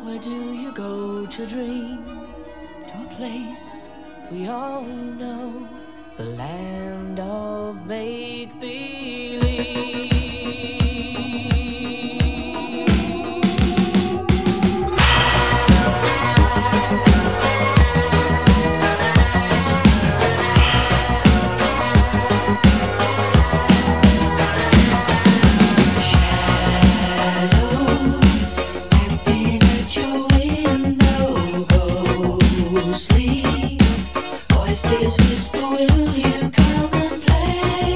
Where do you go to dream? To a place we all know, the land of make-believe. Voices whisper, will you come and play?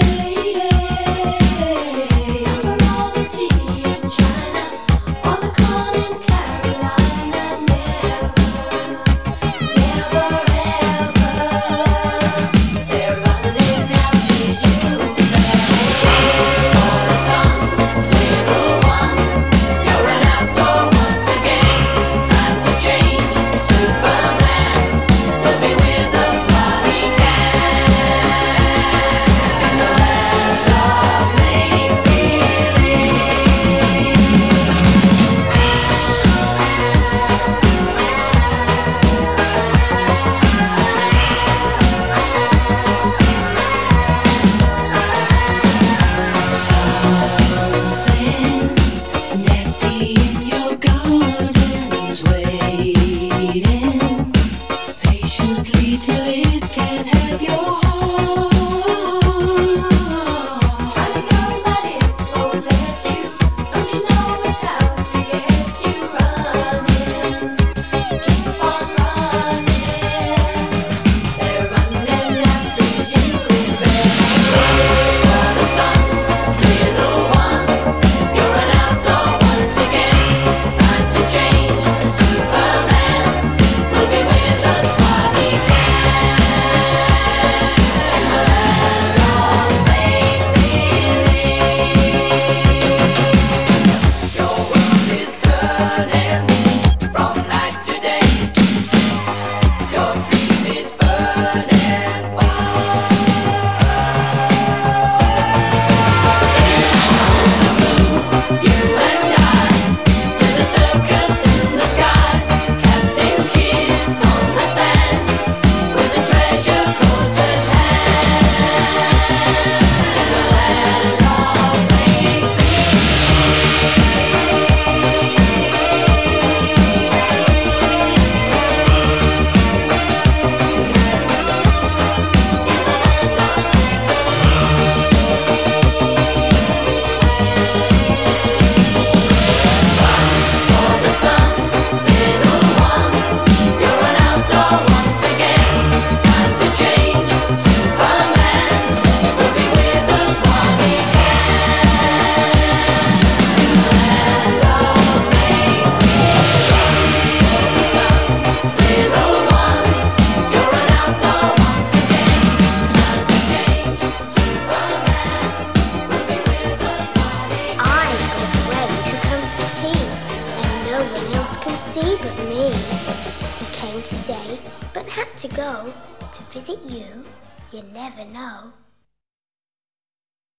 Variety in China, or the corn in Carolina. Never, ever, they're running after you. For the sun, little one, you're an outlaw once again. Time to change, Superman will be with us. Till it can have your heart. Try to go, but it won't let you. Don't you know it's out to get you running? Keep on running. They're running after you. For the sun, little one, you're an outlaw once again. Time to change, Superman will be with us while he can. Can see but me. He came today, but had to go to visit you. You never know.